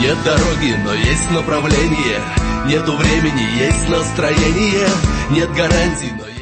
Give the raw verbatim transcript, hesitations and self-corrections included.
Нет дороги, но есть направление. Нету времени, есть настроение. Нет гарантий, но